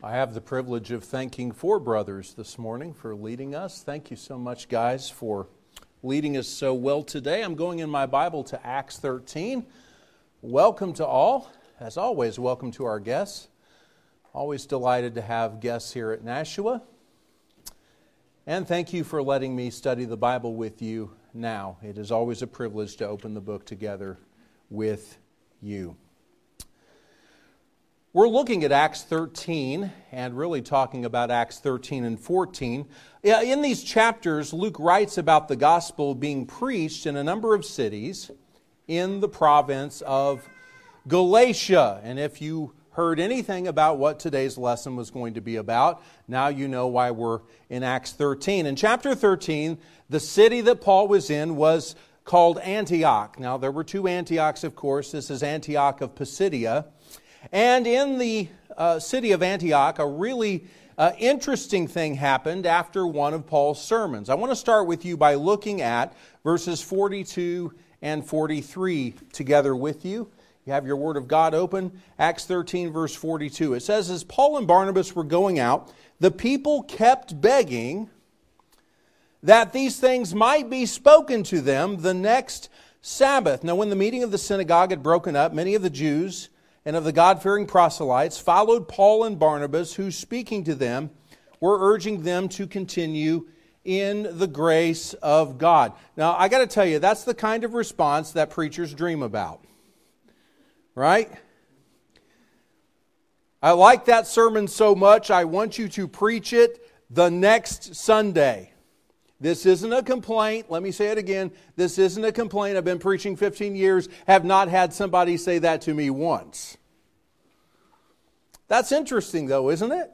I have the privilege of thanking four brothers this morning for leading us. Thank you so much, guys, for leading us so well today. I'm going in my Bible to Acts 13. Welcome to all. As always, welcome to our guests. Always delighted to have guests here at Nashua. And thank you for letting me study the Bible with you now. It is always a privilege to open the book together with you. We're looking at Acts 13 and really talking about Acts 13 and 14. In these chapters, Luke writes about the gospel being preached in a number of cities in the province of Galatia. And if you heard anything about what today's lesson was going to be about, now you know why we're in Acts 13. In chapter 13, the city that Paul was in was called Antioch. Now, there were two Antiochs, of course. This is Antioch of Pisidia. And in the city of Antioch, a really interesting thing happened after one of Paul's sermons. I want to start with you by looking at verses 42 and 43 together with you. You have your Word of God open. Acts 13, verse 42. It says, as Paul and Barnabas were going out, the people kept begging that these things might be spoken to them the next Sabbath. Now, when the meeting of the synagogue had broken up, many of the Jews and of the God-fearing proselytes followed Paul and Barnabas, who, speaking to them, were urging them to continue in the grace of God. Now, I got to tell you, that's the kind of response that preachers dream about. Right? I like that sermon so much, I want you to preach it the next Sunday. This isn't a complaint. Let me say it again. This isn't a complaint. I've been preaching 15 years, have not had somebody say that to me once. That's interesting though, isn't it?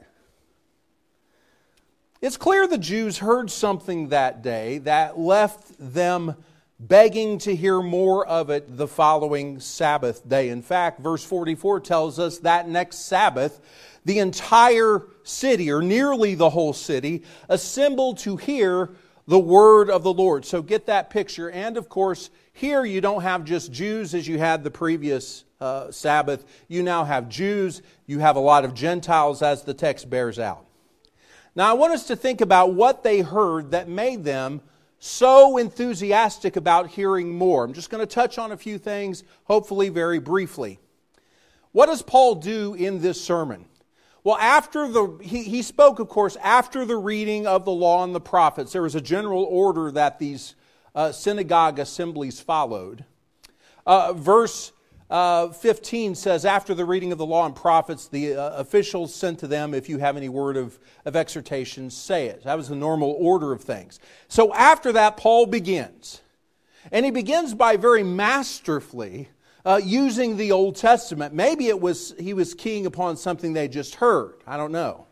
It's clear the Jews heard something that day that left them begging to hear more of it the following Sabbath day. In fact, verse 44 tells us that next Sabbath, the entire city, or nearly the whole city, assembled to hear the word of the Lord. So get that picture. And of course, here you don't have just Jews as you had the previous Sabbath. You now have Jews. You have a lot of Gentiles, as the text bears out. Now, I want us to think about what they heard that made them so enthusiastic about hearing more. I'm just going to touch on a few things, hopefully very briefly. What does Paul do in this sermon? Well, he spoke, of course, after the reading of the law and the prophets. There was a general order that these synagogue assemblies followed. Verse 15 says, after the reading of the law and prophets, the officials sent to them, if you have any word of exhortation, say it. That was the normal order of things. So after that, Paul begins. And he begins by very masterfully using the Old Testament. Maybe he was keying upon something they just heard. I don't know.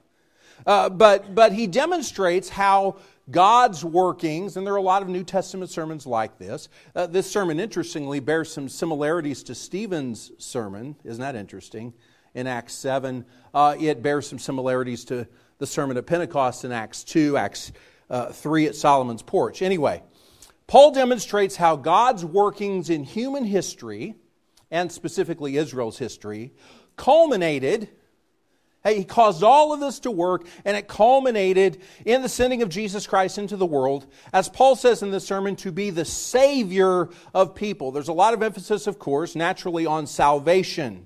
But he demonstrates how God's workings, and there are a lot of New Testament sermons like this. This sermon, interestingly, bears some similarities to Stephen's sermon. Isn't that interesting? In Acts 7, it bears some similarities to the sermon at Pentecost in Acts 2, Acts 3 at Solomon's porch. Anyway, Paul demonstrates how God's workings in human history, and specifically Israel's history, culminated. He caused all of this to work, and it culminated in the sending of Jesus Christ into the world, as Paul says in this sermon, to be the Savior of people. There's a lot of emphasis, of course, naturally on salvation.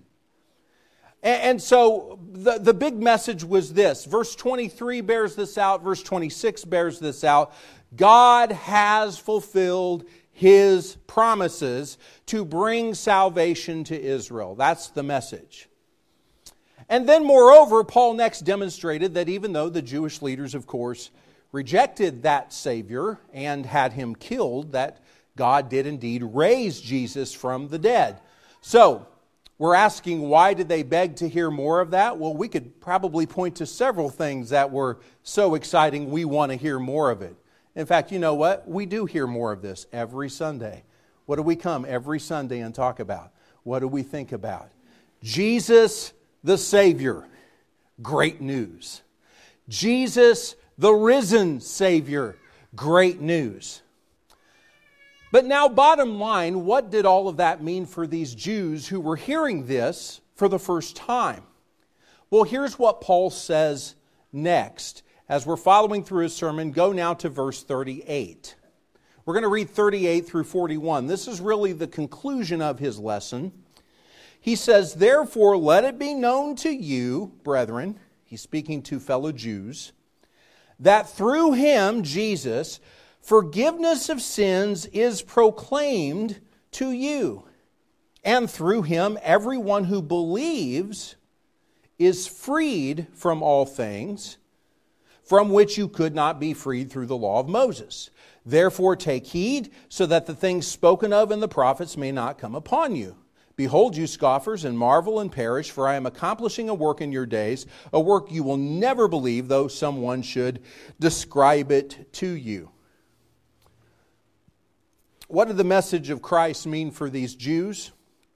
And so the big message was this. Verse 23 bears this out. Verse 26 bears this out. God has fulfilled His promises to bring salvation to Israel. That's the message. And then, moreover, Paul next demonstrated that even though the Jewish leaders, of course, rejected that Savior and had Him killed, that God did indeed raise Jesus from the dead. So, we're asking, why did they beg to hear more of that? Well, we could probably point to several things that were so exciting we want to hear more of it. In fact, you know what? We do hear more of this every Sunday. What do we come every Sunday and talk about? What do we think about? Jesus the Savior, great news. Jesus, the risen Savior, great news. But now, bottom line, what did all of that mean for these Jews who were hearing this for the first time? Well, here's what Paul says next. As we're following through his sermon, go now to verse 38. We're going to read 38 through 41. This is really the conclusion of his lesson. He says, "Therefore let it be known to you, brethren," he's speaking to fellow Jews, "that through him," Jesus, "forgiveness of sins is proclaimed to you. And through him everyone who believes is freed from all things from which you could not be freed through the law of Moses. Therefore take heed, so that the things spoken of in the prophets may not come upon you. Behold, you scoffers, and marvel and perish, for I am accomplishing a work in your days, a work you will never believe, though someone should describe it to you." What did the message of Christ mean for these Jews?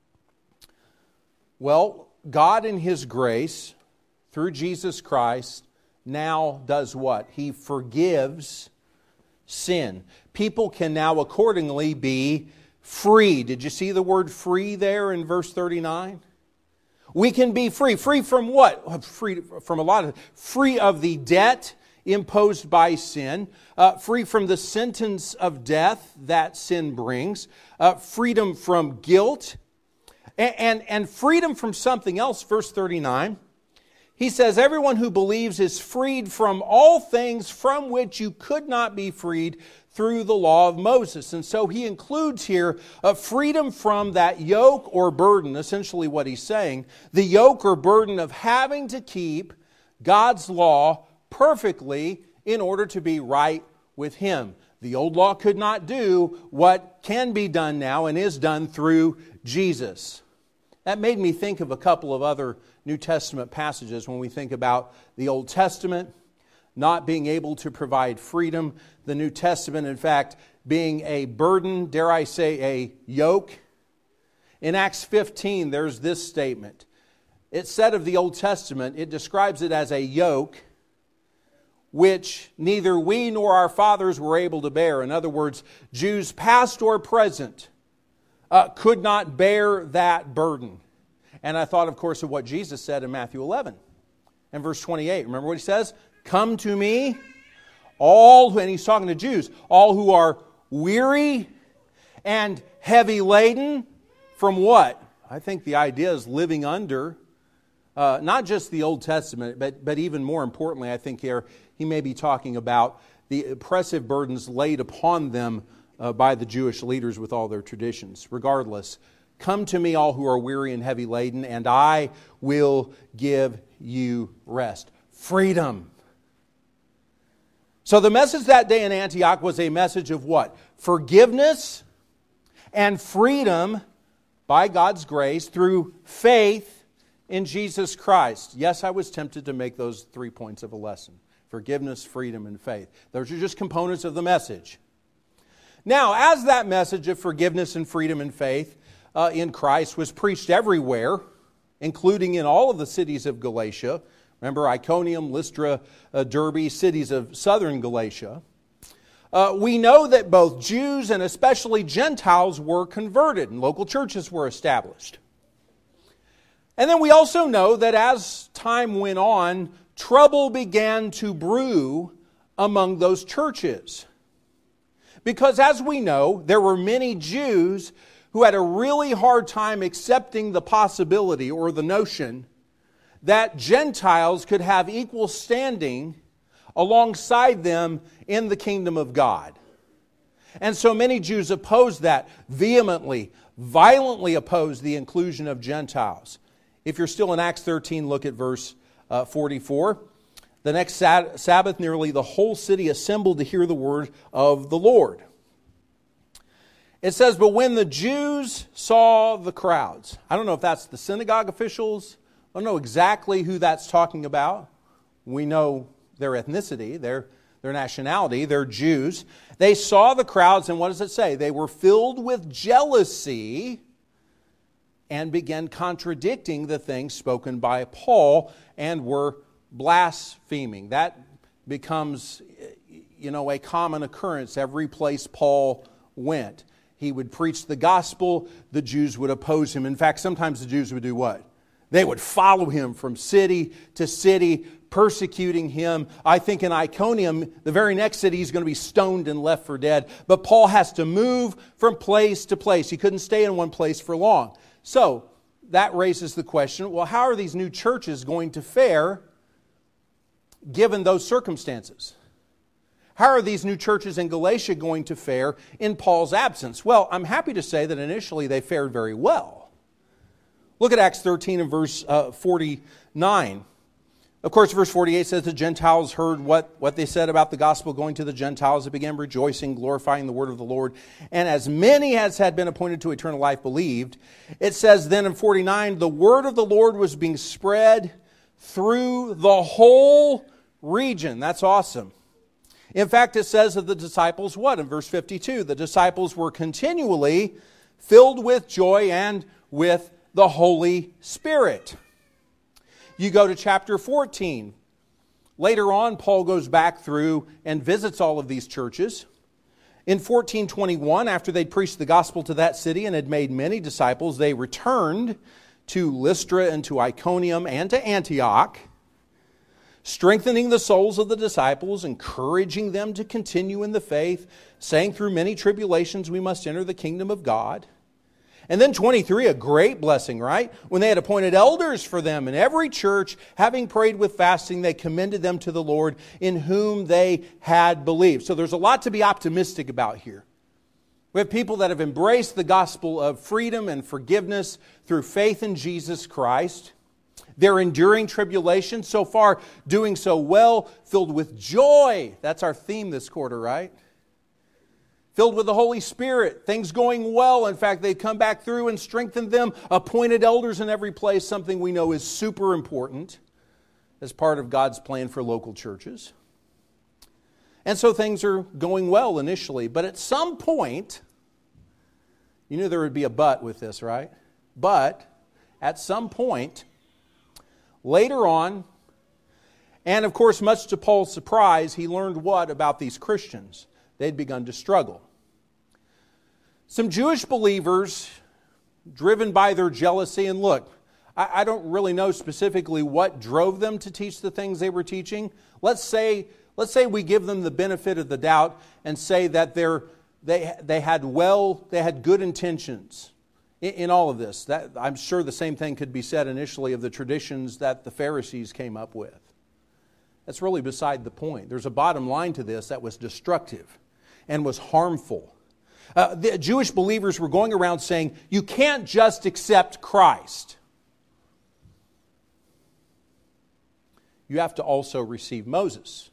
Well, God in His grace, through Jesus Christ, now does what? He forgives sin. People can now accordingly be free. Did you see the word free there in verse 39? We can be free. Free from what? Free from a lot of... Free of the debt imposed by sin. Free from the sentence of death that sin brings. Freedom from guilt. And freedom from something else, verse 39. He says, everyone who believes is freed from all things from which you could not be freed through the law of Moses. And so he includes here a freedom from that yoke or burden, essentially what he's saying, the yoke or burden of having to keep God's law perfectly in order to be right with Him. The old law could not do what can be done now and is done through Jesus. That made me think of a couple of other New Testament passages when we think about the Old Testament not being able to provide freedom. The New Testament, in fact, being a burden, dare I say, a yoke. In Acts 15, there's this statement. It said of the Old Testament, it describes it as a yoke which neither we nor our fathers were able to bear. In other words, Jews past or present could not bear that burden. And I thought, of course, of what Jesus said in Matthew 11 and verse 28. Remember what He says? "Come to me, all who," and He's talking to Jews, "all who are weary and heavy laden." From what? I think the idea is living under, not just the Old Testament, but even more importantly, I think here he may be talking about the oppressive burdens laid upon them by the Jewish leaders with all their traditions. Regardless, "Come to me, all who are weary and heavy laden, and I will give you rest." Freedom. So the message that day in Antioch was a message of what? Forgiveness and freedom by God's grace through faith in Jesus Christ. Yes, I was tempted to make those 3 points of a lesson. Forgiveness, freedom, and faith. Those are just components of the message. Now, as that message of forgiveness and freedom and faith in Christ was preached everywhere, including in all of the cities of Galatia. Remember Iconium, Lystra, Derbe, cities of southern Galatia. We know that both Jews and especially Gentiles were converted and local churches were established. And then we also know that as time went on, trouble began to brew among those churches. Because as we know, there were many Jews who had a really hard time accepting the possibility or the notion that Gentiles could have equal standing alongside them in the kingdom of God. And so many Jews opposed that vehemently, violently opposed the inclusion of Gentiles. If you're still in Acts 13, look at verse 44. The next Sabbath, nearly the whole city assembled to hear the word of the Lord. It says, "But when the Jews saw the crowds," I don't know if that's the synagogue officials. I don't know exactly who that's talking about. We know their ethnicity, their nationality, they're Jews. They saw the crowds, and what does it say? They were filled with jealousy and began contradicting the things spoken by Paul and were blaspheming. That becomes, a common occurrence every place Paul went. He would preach the gospel, the Jews would oppose him. In fact, sometimes the Jews would do what? They would follow him from city to city, persecuting him. I think in Iconium, the very next city, he's going to be stoned and left for dead. But Paul has to move from place to place. He couldn't stay in one place for long. So that raises the question, well, how are these new churches going to fare given those circumstances? How are these new churches in Galatia going to fare in Paul's absence? Well, I'm happy to say that initially they fared very well. Look at Acts 13 and verse 49. Of course, verse 48 says the Gentiles heard what they said about the gospel going to the Gentiles. They began rejoicing, glorifying the word of the Lord. And as many as had been appointed to eternal life believed. It says then in 49, the word of the Lord was being spread through the whole region. That's awesome. In fact, it says of the disciples what? In verse 52, the disciples were continually filled with joy and with the Holy Spirit. You go to chapter 14. Later on, Paul goes back through and visits all of these churches. In 14:21, after they'd preached the gospel to that city and had made many disciples, they returned to Lystra and to Iconium and to Antioch, strengthening the souls of the disciples, encouraging them to continue in the faith, saying through many tribulations we must enter the kingdom of God. And then 23, a great blessing, right? When they had appointed elders for them in every church, having prayed with fasting, they commended them to the Lord in whom they had believed. So there's a lot to be optimistic about here. We have people that have embraced the gospel of freedom and forgiveness through faith in Jesus Christ. They're enduring tribulation, so far doing so well, filled with joy. That's our theme this quarter, right? Filled with the Holy Spirit, things going well. In fact, they've come back through and strengthened them, appointed elders in every place, something we know is super important as part of God's plan for local churches. And so things are going well initially. But at some point, you knew there would be a but with this, right? But at some point, later on, and of course, much to Paul's surprise, he learned what about these Christians? They'd begun to struggle. Some Jewish believers, driven by their jealousy, and look, I don't really know specifically what drove them to teach the things they were teaching. Let's say we give them the benefit of the doubt and say that they had good intentions in all of this. I'm sure the same thing could be said initially of the traditions that the Pharisees came up with. That's really beside the point. There's a bottom line to this that was destructive and was harmful. The Jewish believers were going around saying, you can't just accept Christ. You have to also receive Moses,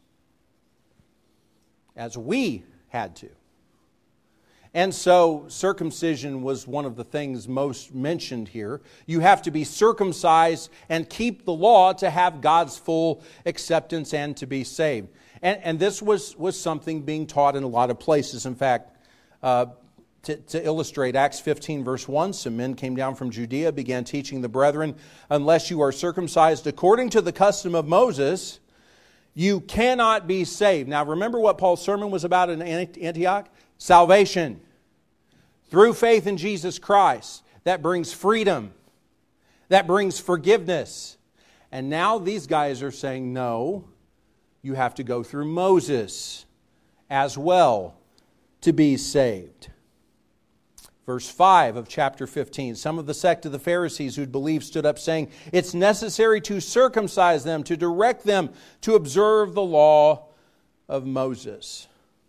as we had to. And so circumcision was one of the things most mentioned here. You have to be circumcised and keep the law to have God's full acceptance and to be saved. And this was something being taught in a lot of places. In fact, to illustrate Acts 15 verse 1, some men came down from Judea, began teaching the brethren, unless you are circumcised according to the custom of Moses, you cannot be saved. Now remember what Paul's sermon was about in Antioch? Salvation through faith in Jesus Christ. That brings freedom. That brings forgiveness. And now these guys are saying, no, you have to go through Moses as well to be saved. Verse 5 of chapter 15. Some of the sect of the Pharisees who'd believed stood up saying, it's necessary to circumcise them, to direct them to observe the law of Moses.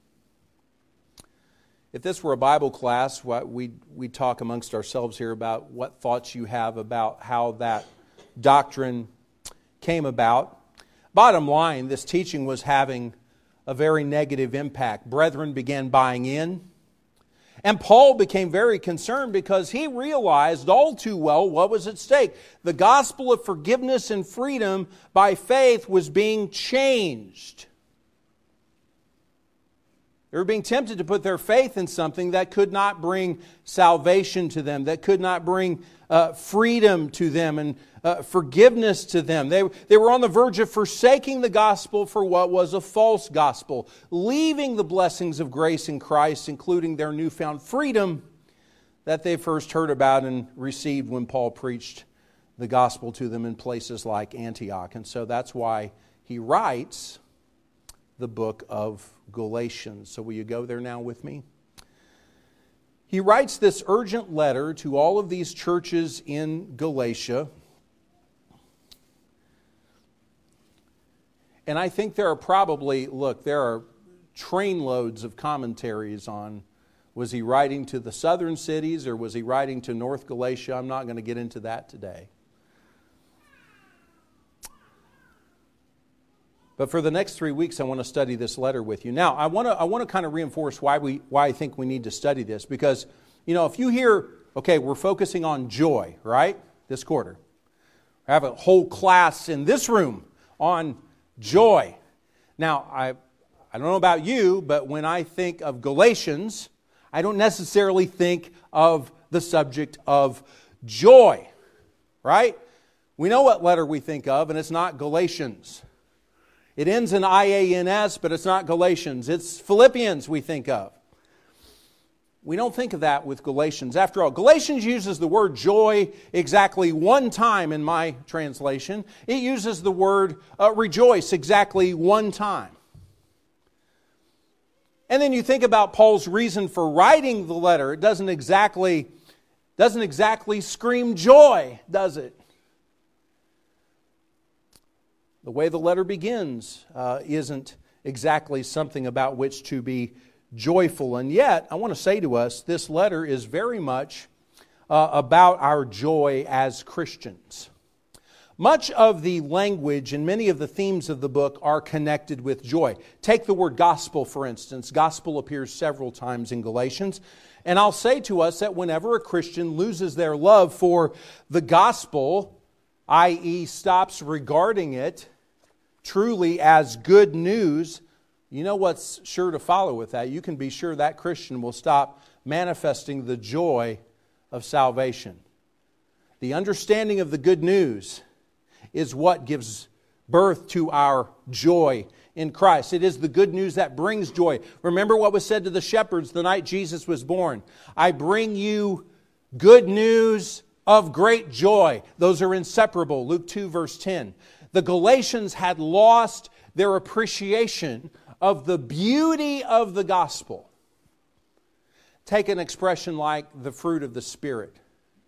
If this were a Bible class, we'd talk amongst ourselves here about what thoughts you have about how that doctrine came about. Bottom line, this teaching was having a very negative impact. Brethren began buying in. And Paul became very concerned because he realized all too well what was at stake. The gospel of forgiveness and freedom by faith was being changed. They were being tempted to put their faith in something that could not bring salvation to them, that could not bring freedom to them and forgiveness to them. They were on the verge of forsaking the gospel for what was a false gospel, leaving the blessings of grace in Christ, including their newfound freedom that they first heard about and received when Paul preached the gospel to them in places like Antioch. And so that's why he writes the book of Galatians. So will you go there now with me? He writes this urgent letter to all of these churches in Galatia. And I think there are trainloads of commentaries on, was he writing to the southern cities or was he writing to North Galatia? I'm not going to get into that today. But for the next 3 weeks, I want to study this letter with you. Now, I want to kind of reinforce why I think we need to study this. Because, if you hear, okay, we're focusing on joy, right? This quarter. I have a whole class in this room on joy. Now, I don't know about you, but when I think of Galatians, I don't necessarily think of the subject of joy, right? We know what letter we think of, and it's not Galatians. It ends in IANS, but it's not Galatians. It's Philippians we think of. We don't think of that with Galatians. After all, Galatians uses the word joy exactly one time in my translation. It uses the word rejoice exactly one time. And then you think about Paul's reason for writing the letter. It doesn't exactly scream joy, does it? The way the letter begins isn't exactly something about which to be joyful. And yet, I want to say to us, this letter is very much about our joy as Christians. Much of the language and many of the themes of the book are connected with joy. Take the word gospel, for instance. Gospel appears several times in Galatians. And I'll say to us that whenever a Christian loses their love for the gospel, i.e. stops regarding it truly as good news, you know what's sure to follow with that? You can be sure that Christian will stop manifesting the joy of salvation. The understanding of the good news is what gives birth to our joy in Christ. It is the good news that brings joy. Remember what was said to the shepherds the night Jesus was born. I bring you good news of great joy. Those are inseparable. Luke 2 verse 10. The Galatians had lost their appreciation of the beauty of the gospel. Take an expression like the fruit of the Spirit.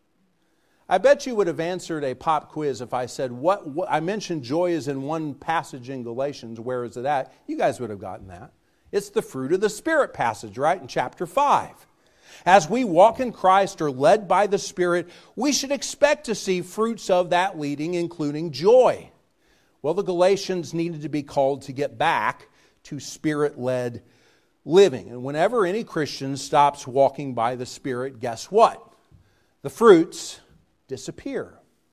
I bet you would have answered a pop quiz if I said, what I mentioned joy is in one passage in Galatians. Where is it at? You guys would have gotten that. It's the fruit of the Spirit passage, right? In chapter 5. As we walk in Christ or led by the Spirit, we should expect to see fruits of that leading, including joy. Well, the Galatians needed to be called to get back to Spirit-led living. And whenever any Christian stops walking by the Spirit, guess what? The fruits disappear.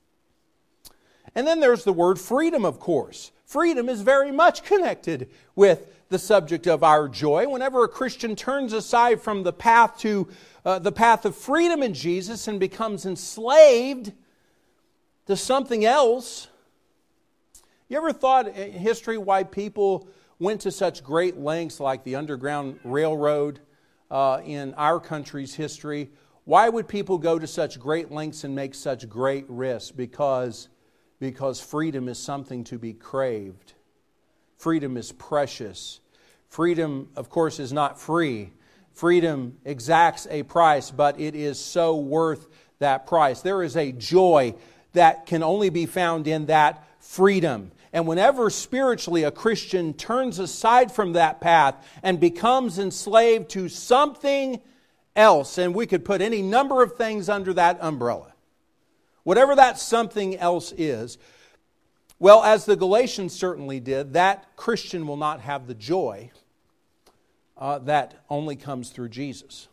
And then there's the word freedom, of course. Freedom is very much connected with the subject of our joy. Whenever a Christian turns aside from the path of freedom in Jesus and becomes enslaved to something else. You ever thought in history why people went to such great lengths like the Underground Railroad in our country's history? Why would people go to such great lengths and make such great risks? Because freedom is something to be craved. Freedom is precious. Freedom, of course, is not free. Freedom exacts a price, but it is so worth that price. There is a joy that can only be found in that freedom. And whenever spiritually a Christian turns aside from that path and becomes enslaved to something else, and we could put any number of things under that umbrella, whatever that something else is, well, as the Galatians certainly did, that Christian will not have the joy that only comes through Jesus.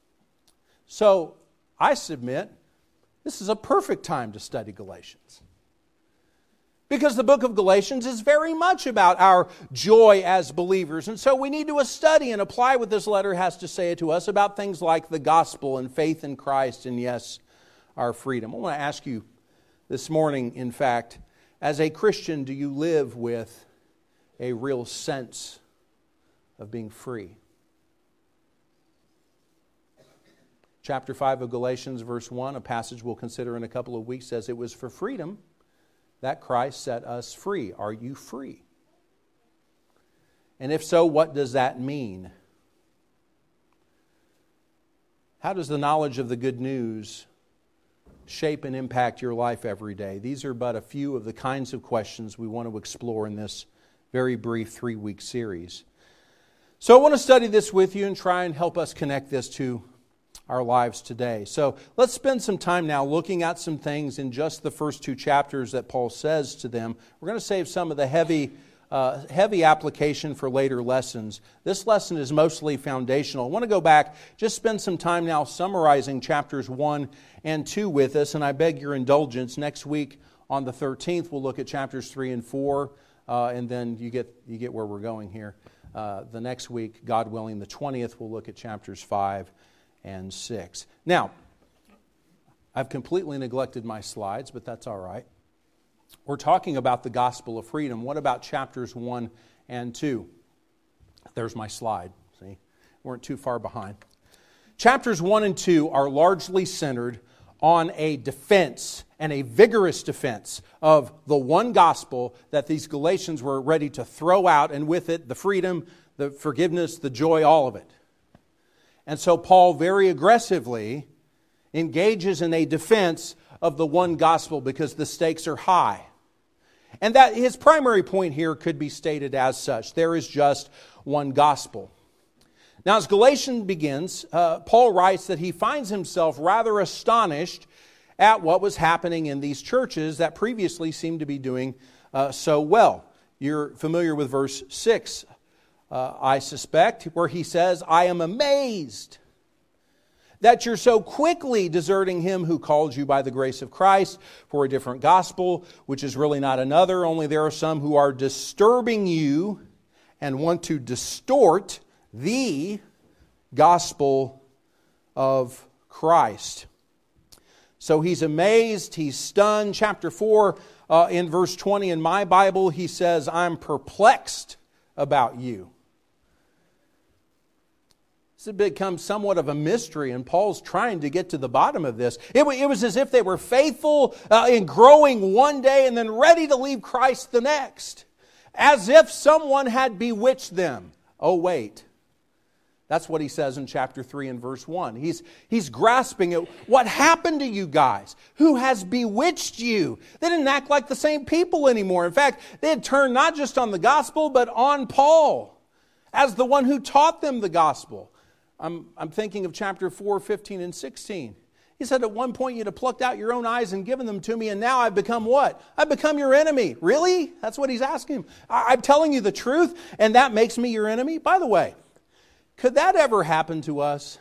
So, I submit, this is a perfect time to study Galatians. Because the book of Galatians is very much about our joy as believers. And so we need to study and apply what this letter has to say to us about things like the gospel and faith in Christ and, yes, our freedom. I want to ask you this morning, in fact, as a Christian, do you live with a real sense of being free? Chapter 5 of Galatians, verse 1, a passage we'll consider in a couple of weeks, says it was for freedom that Christ set us free. Are you free? And if so, what does that mean? How does the knowledge of the good news shape and impact your life every day? These are but a few of the kinds of questions we want to explore in this very brief 3-week series. So I want to study this with you and try and help us connect this to our lives today. So let's spend some time now looking at some things in just the first 2 chapters that Paul says to them. We're going to save some of the heavy application for later lessons. This lesson is mostly foundational. I want to go back, just spend some time now summarizing chapters 1 and 2 with us, and I beg your indulgence. Next week on the 13th, we'll look at chapters 3 and 4, and then you get where we're going here. The next week, God willing, the 20th, we'll look at chapters 5 and 6. Now, I've completely neglected my slides, but that's all right. We're talking about the gospel of freedom. What about chapters 1 and 2? There's my slide. See, weren't too far behind. Chapters 1 and 2 are largely centered on a defense, and a vigorous defense, of the one gospel that these Galatians were ready to throw out, and with it, the freedom, the forgiveness, the joy, all of it. And so Paul very aggressively engages in a defense of the one gospel because the stakes are high. And that his primary point here could be stated as such. There is just one gospel. Now, as Galatians begins, Paul writes that he finds himself rather astonished at what was happening in these churches that previously seemed to be doing so well. You're familiar with verse 6, I suspect, where he says, I am amazed that you're so quickly deserting him who called you by the grace of Christ for a different gospel, which is really not another, only there are some who are disturbing you and want to distort the gospel of Christ. So he's amazed, he's stunned. Chapter 4, in verse 20 in my Bible, he says, I'm perplexed about you. This has become somewhat of a mystery, and Paul's trying to get to the bottom of this. It was as if they were faithful in growing one day and then ready to leave Christ the next. As if someone had bewitched them. Oh, wait. That's what he says in chapter 3 and verse 1. He's grasping at what happened to you guys. Who has bewitched you? They didn't act like the same people anymore. In fact, they had turned not just on the gospel, but on Paul as the one who taught them the gospel. I'm thinking of chapter 4, 15 and 16. He said, at one point you'd have plucked out your own eyes and given them to me, and now I've become what? I've become your enemy. Really? That's what he's asking. I'm telling you the truth, and that makes me your enemy? By the way, could that ever happen to us?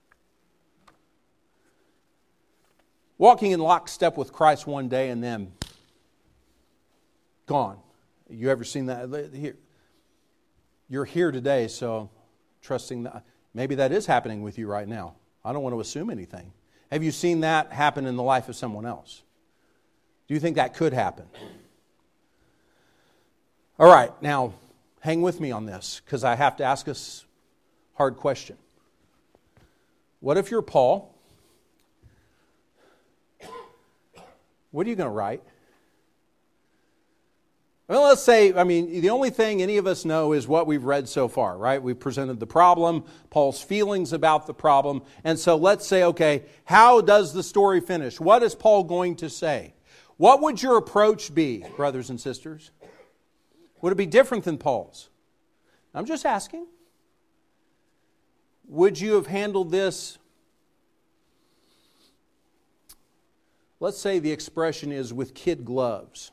Walking in lockstep with Christ one day and then gone. You ever seen that? You're here today, so trusting that. Maybe that is happening with you right now. I don't want to assume anything. Have you seen that happen in the life of someone else? Do you think that could happen? All right, now hang with me on this because I have to ask us a hard question. What if you're Paul? What are you going to write? Well, let's say, the only thing any of us know is what we've read so far, right? We've presented the problem, Paul's feelings about the problem. And so let's say, okay, how does the story finish? What is Paul going to say? What would your approach be, brothers and sisters? Would it be different than Paul's? I'm just asking. Would you have handled this? Let's say the expression is with kid gloves.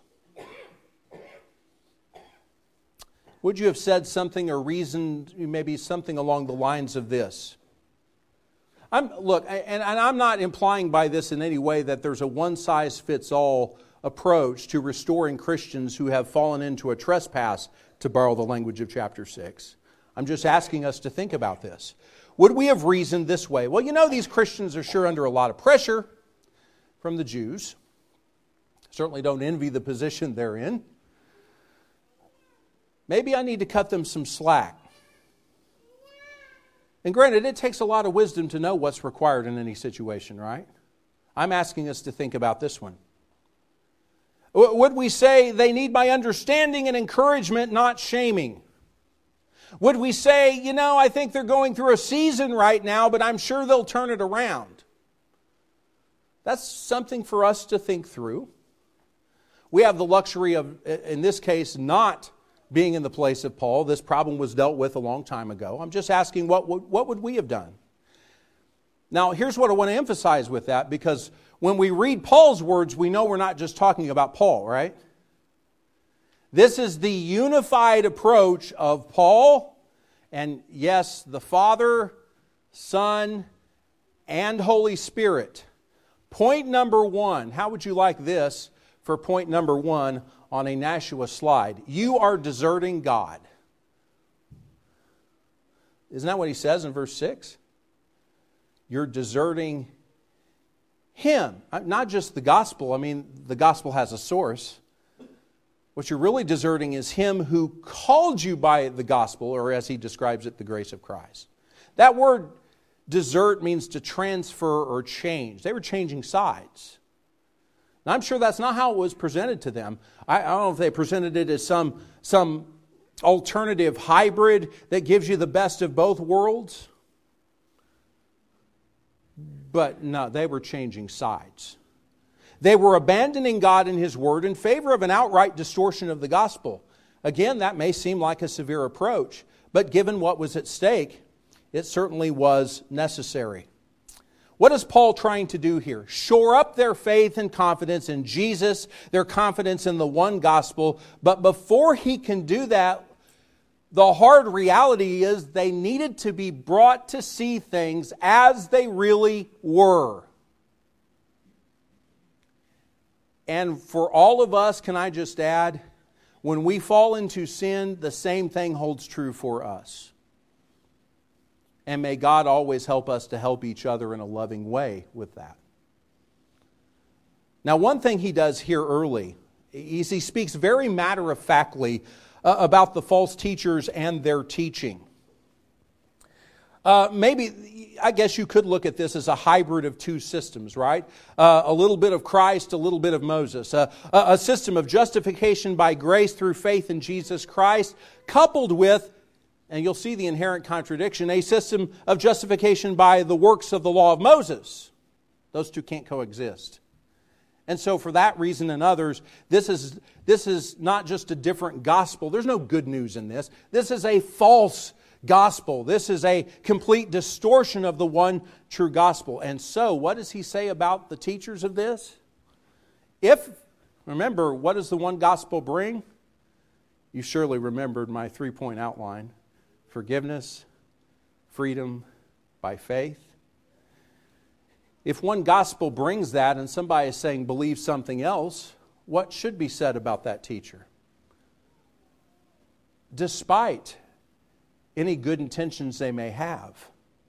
Would you have said something or reasoned maybe something along the lines of this? I'm not implying by this in any way that there's a one-size-fits-all approach to restoring Christians who have fallen into a trespass, to borrow the language of chapter 6. I'm just asking us to think about this. Would we have reasoned this way? Well, these Christians are sure under a lot of pressure from the Jews. Certainly don't envy the position they're in. Maybe I need to cut them some slack. And granted, it takes a lot of wisdom to know what's required in any situation, right? I'm asking us to think about this one. Would we say they need my understanding and encouragement, not shaming? Would we say, I think they're going through a season right now, but I'm sure they'll turn it around? That's something for us to think through. We have the luxury of, in this case, not being in the place of Paul. This problem was dealt with a long time ago. I'm just asking, what would we have done? Now, here's what I want to emphasize with that, because when we read Paul's words, we know we're not just talking about Paul, right? This is the unified approach of Paul, and yes, the Father, Son, and Holy Spirit. Point number one, how would you like this for point number one on a Nashua slide? You are deserting God. Isn't that what he says in verse 6? You're deserting Him. Not just the gospel. I mean, the gospel has a source. What you're really deserting is Him who called you by the gospel, or as he describes it, the grace of Christ. That word desert means to transfer or change. They were changing sides. Now, I'm sure that's not how it was presented to them. I don't know if they presented it as some alternative hybrid that gives you the best of both worlds. But no, they were changing sides. They were abandoning God and His Word in favor of an outright distortion of the gospel. Again, that may seem like a severe approach, but given what was at stake, it certainly was necessary. What is Paul trying to do here? Shore up their faith and confidence in Jesus, their confidence in the one gospel. But before he can do that, the hard reality is they needed to be brought to see things as they really were. And for all of us, can I just add, when we fall into sin, the same thing holds true for us. And may God always help us to help each other in a loving way with that. Now, one thing he does here early is he speaks very matter-of-factly about the false teachers and their teaching. Maybe, I guess you could look at this as a hybrid of two systems, right? A little bit of Christ, a little bit of Moses. A system of justification by grace through faith in Jesus Christ, coupled with, and you'll see the inherent contradiction, a system of justification by the works of the law of Moses. Those two can't coexist. And so for that reason and others, this is not just a different gospel. There's no good news in this. This is a false gospel. This is a complete distortion of the one true gospel. And so, what does he say about the teachers of this? Remember, what does the one gospel bring? You surely remembered my 3-point outline. Forgiveness, freedom by faith. If one gospel brings that and somebody is saying believe something else, what should be said about that teacher? Despite any good intentions they may have.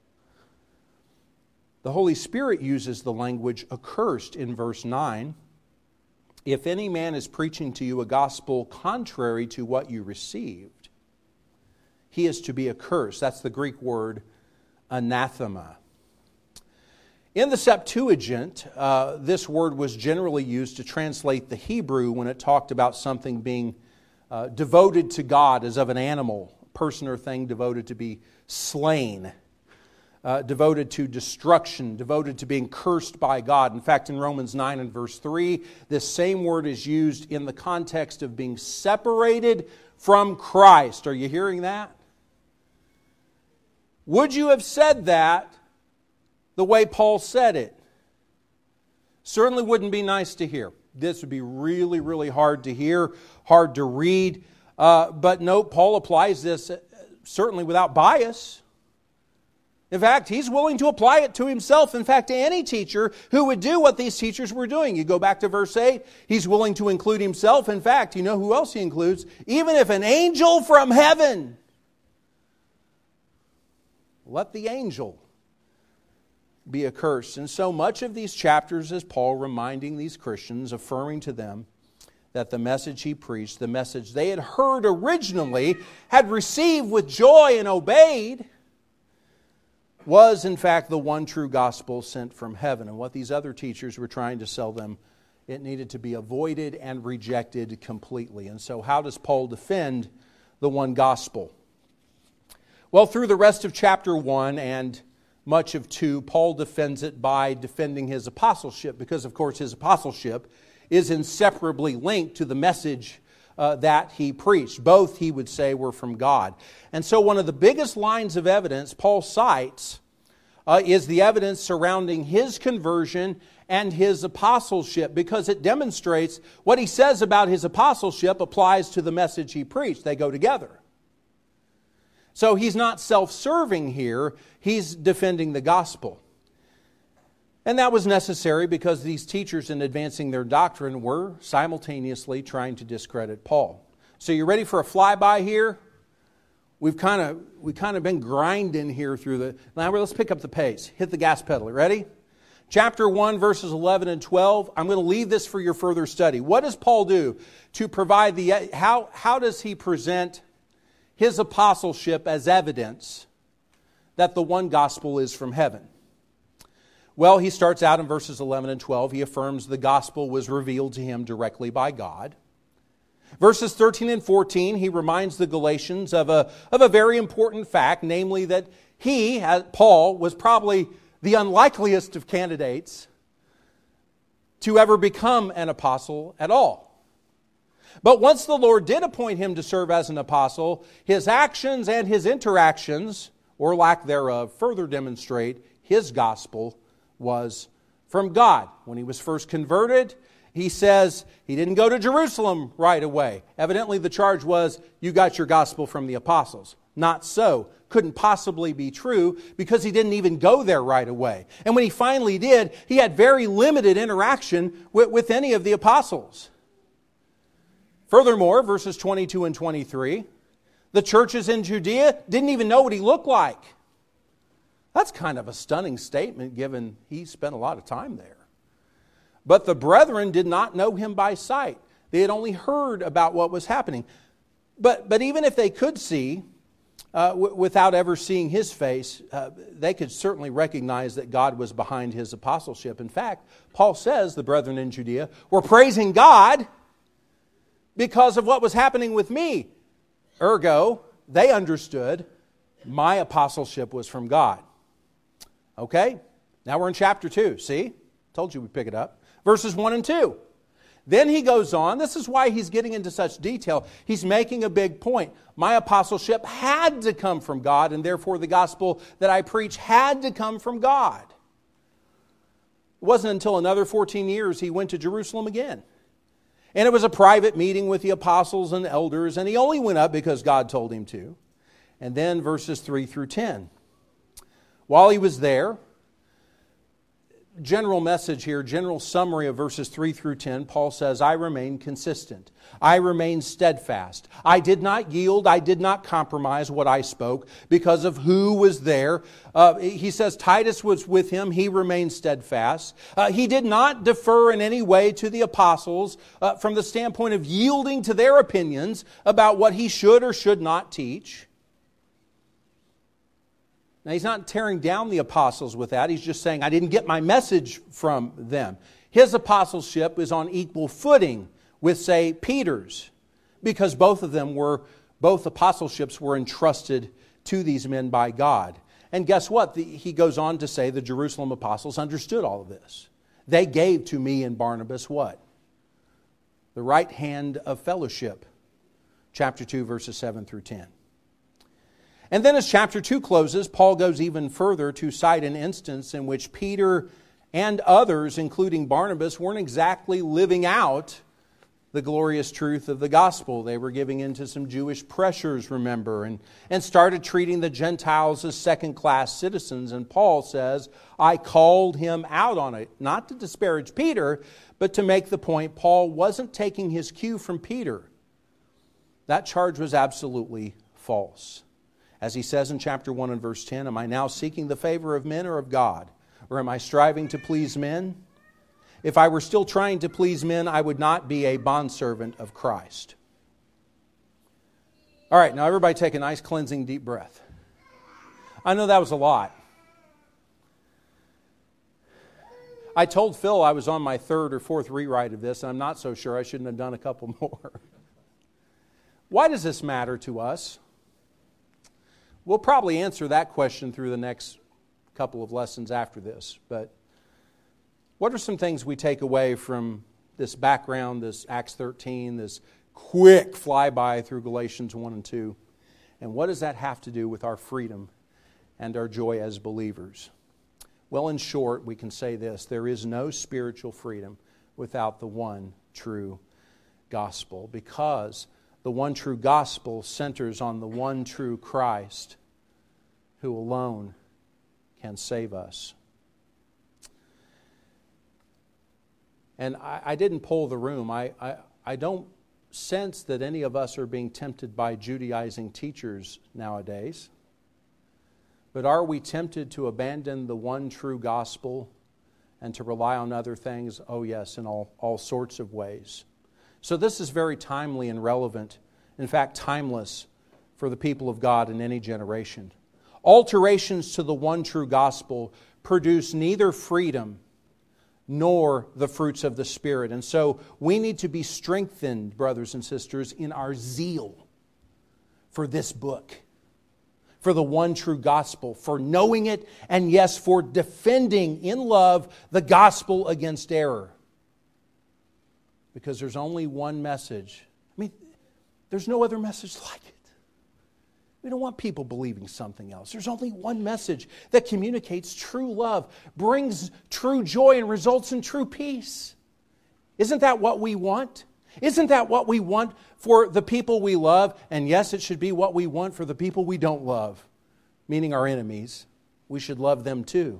The Holy Spirit uses the language accursed in verse 9. If any man is preaching to you a gospel contrary to what you received, he is to be accursed. That's the Greek word anathema. In the Septuagint, this word was generally used to translate the Hebrew when it talked about something being devoted to God as of an animal, person or thing devoted to be slain, devoted to destruction, devoted to being cursed by God. In fact, in Romans 9 and verse 3, this same word is used in the context of being separated from Christ. Are you hearing that? Would you have said that the way Paul said it? Certainly wouldn't be nice to hear. This would be really, really hard to hear, hard to read. But note, Paul applies this certainly without bias. In fact, he's willing to apply it to himself. In fact, to any teacher who would do what these teachers were doing. You go back to verse 8, he's willing to include himself. In fact, you know who else he includes? Even if an angel from heaven, let the angel be accursed. And so much of these chapters is Paul reminding these Christians, affirming to them that the message he preached, the message they had heard originally, had received with joy and obeyed, was in fact the one true gospel sent from heaven. And what these other teachers were trying to sell them, it needed to be avoided and rejected completely. And so how does Paul defend the one gospel? Well, through the rest of chapter 1 and much of 2, Paul defends it by defending his apostleship, because of course his apostleship is inseparably linked to the message that he preached. Both, he would say, were from God. And so one of the biggest lines of evidence Paul cites is the evidence surrounding his conversion and his apostleship, because it demonstrates what he says about his apostleship applies to the message he preached. They go together. So he's not self-serving here, he's defending the gospel. And that was necessary because these teachers, in advancing their doctrine, were simultaneously trying to discredit Paul. So you ready for a flyby here? We've kind of been grinding here through the... Now let's pick up the pace. Hit the gas pedal. Ready? Chapter 1, verses 11 and 12. I'm going to leave this for your further study. What does Paul do to provide the... How does he present his apostleship as evidence that the one gospel is from heaven? Well, he starts out in verses 11 and 12. He affirms the gospel was revealed to him directly by God. Verses 13 and 14, he reminds the Galatians of a very important fact, namely that he, Paul, was probably the unlikeliest of candidates to ever become an apostle at all. But once the Lord did appoint him to serve as an apostle, his actions and his interactions, or lack thereof, further demonstrate his gospel was from God. When he was first converted, he says he didn't go to Jerusalem right away. Evidently the charge was, you got your gospel from the apostles. Not so. Couldn't possibly be true because he didn't even go there right away. And when he finally did, he had very limited interaction with any of the apostles. Furthermore, verses 22 and 23, the churches in Judea didn't even know what he looked like. That's kind of a stunning statement given he spent a lot of time there. But the brethren did not know him by sight. They had only heard about what was happening. But even if they could see, without ever seeing his face, they could certainly recognize that God was behind his apostleship. In fact, Paul says the brethren in Judea were praising God because of what was happening with me. Ergo, they understood my apostleship was from God. Okay, now we're in chapter 2. See? Told you we'd pick it up. Verses 1 and 2. Then he goes on. This is why he's getting into such detail. He's making a big point. My apostleship had to come from God, and therefore the gospel that I preach had to come from God. It wasn't until another 14 years he went to Jerusalem again. And it was a private meeting with the apostles and elders, and he only went up because God told him to. And then verses 3 through 10. While he was there, general message here, general summary of verses 3 through 10, Paul says, I remain consistent. I remain steadfast. I did not yield. I did not compromise what I spoke because of who was there. He says Titus was with him. He remained steadfast. He did not defer in any way to the apostles from the standpoint of yielding to their opinions about what he should or should not teach. Now, he's not tearing down the apostles with that. He's just saying, I didn't get my message from them. His apostleship is on equal footing with, say, Peter's, because both apostleships were entrusted to these men by God. And guess what? He goes on to say the Jerusalem apostles understood all of this. They gave to me and Barnabas what? The right hand of fellowship. Chapter 2, verses 7 through 10. And then as chapter 2 closes, Paul goes even further to cite an instance in which Peter and others, including Barnabas, weren't exactly living out the glorious truth of the gospel. They were giving in to some Jewish pressures, remember, and started treating the Gentiles as second-class citizens. And Paul says, I called him out on it, not to disparage Peter, but to make the point Paul wasn't taking his cue from Peter. That charge was absolutely false. As he says in chapter 1 and verse 10, am I now seeking the favor of men or of God? Or am I striving to please men? If I were still trying to please men, I would not be a bondservant of Christ. All right, now everybody take a nice cleansing deep breath. I know that was a lot. I told Phil I was on my third or fourth rewrite of this, and I'm not so sure. I shouldn't have done a couple more. Why does this matter to us? We'll probably answer that question through the next couple of lessons after this. But what are some things we take away from this background, this Acts 13, this quick flyby through Galatians 1 and 2? And what does that have to do with our freedom and our joy as believers? Well, in short, we can say this: there is no spiritual freedom without the one true gospel, because the one true gospel centers on the one true Christ, who alone can save us. And I didn't poll the room. I don't sense that any of us are being tempted by Judaizing teachers nowadays. But are we tempted to abandon the one true gospel and to rely on other things? Oh yes, in all sorts of ways. So this is very timely and relevant, in fact timeless, for the people of God in any generation. Alterations to the one true gospel produce neither freedom nor the fruits of the Spirit. And so we need to be strengthened, brothers and sisters, in our zeal for this book, for the one true gospel, for knowing it, and yes, for defending in love the gospel against error. Because there's only one message. I mean, there's no other message like it. We don't want people believing something else. There's only one message that communicates true love, brings true joy, and results in true peace. Isn't that what we want? Isn't that what we want for the people we love? And yes, it should be what we want for the people we don't love, meaning our enemies. We should love them too.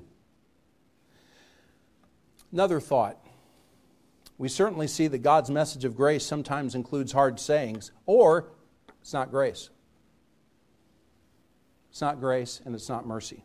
Another thought. We certainly see that God's message of grace sometimes includes hard sayings, or it's not grace. It's not grace, and it's not mercy.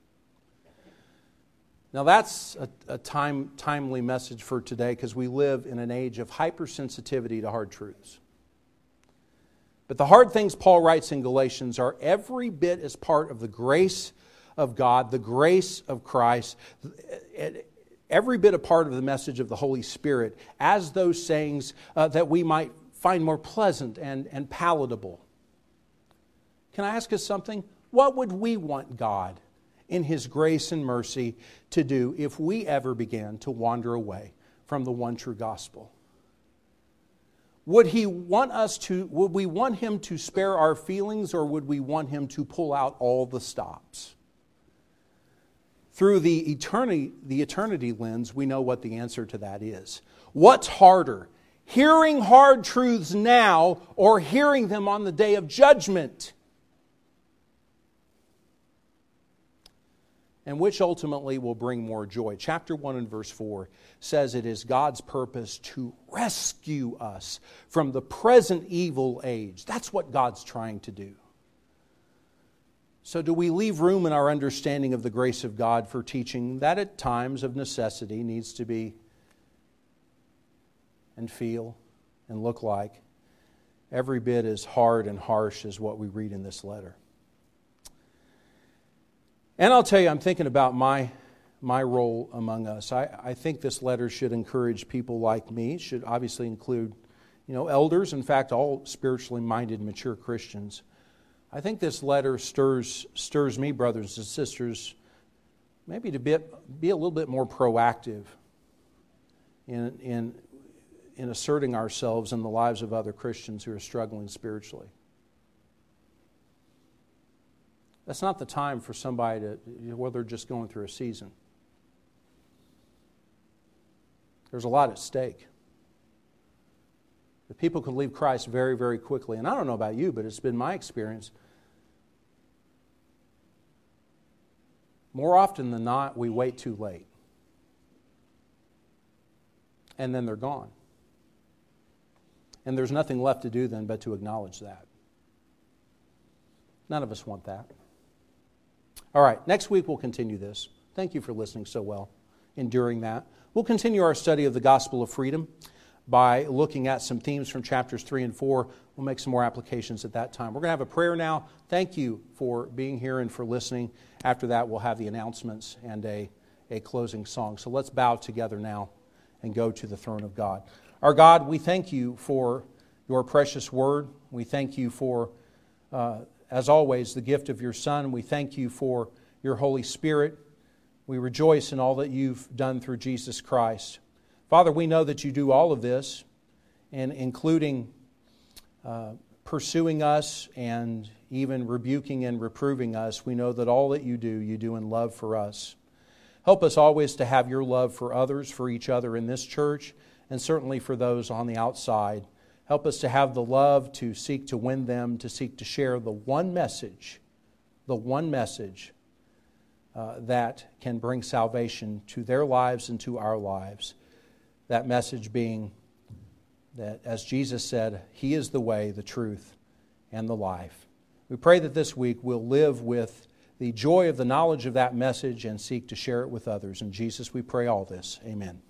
Now that's a timely message for today, because we live in an age of hypersensitivity to hard truths. But the hard things Paul writes in Galatians are every bit as part of the grace of God, the grace of Christ, every bit a part of the message of the Holy Spirit, as those sayings that we might find more pleasant and palatable. Can I ask us something? What would we want God in His grace and mercy to do if we ever began to wander away from the one true gospel? Would we want Him to spare our feelings, or would we want Him to pull out all the stops? Through the eternity lens, we know what the answer to that is. What's harder, hearing hard truths now or hearing them on the day of judgment? And which ultimately will bring more joy? Chapter 1 and verse 4 says it is God's purpose to rescue us from the present evil age. That's what God's trying to do. So do we leave room in our understanding of the grace of God for teaching that at times of necessity needs to be and feel and look like every bit as hard and harsh as what we read in this letter? And I'll tell you, I'm thinking about my role among us. I think this letter should encourage people like me. It should obviously include, elders. In fact, all spiritually minded, mature Christians. I think this letter stirs me, brothers and sisters, maybe to be a little bit more proactive in asserting ourselves in the lives of other Christians who are struggling spiritually. That's not the time for somebody where they're just going through a season. There's a lot at stake. The people could leave Christ very, very quickly. And I don't know about you, but it's been my experience. More often than not, we wait too late. And then they're gone. And there's nothing left to do then but to acknowledge that. None of us want that. All right, next week we'll continue this. Thank you for listening so well, enduring that. We'll continue our study of the gospel of freedom by looking at some themes from chapters 3 and 4. We'll make some more applications at that time. We're going to have a prayer now. Thank you for being here and for listening. After that, we'll have the announcements and a a closing song. So let's bow together now and go to the throne of God. Our God, we thank you for your precious word. We thank you for, as always, the gift of your Son. We thank you for your Holy Spirit. We rejoice in all that you've done through Jesus Christ. Father, we know that you do all of this, and including pursuing us and even rebuking and reproving us. We know that all that you do in love for us. Help us always to have your love for others, for each other in this church, and certainly for those on the outside. Help us to have the love to seek to win them, to seek to share the one message that can bring salvation to their lives and to our lives. That message being that, as Jesus said, He is the way, the truth, and the life. We pray that this week we'll live with the joy of the knowledge of that message and seek to share it with others. In Jesus we pray all this. Amen.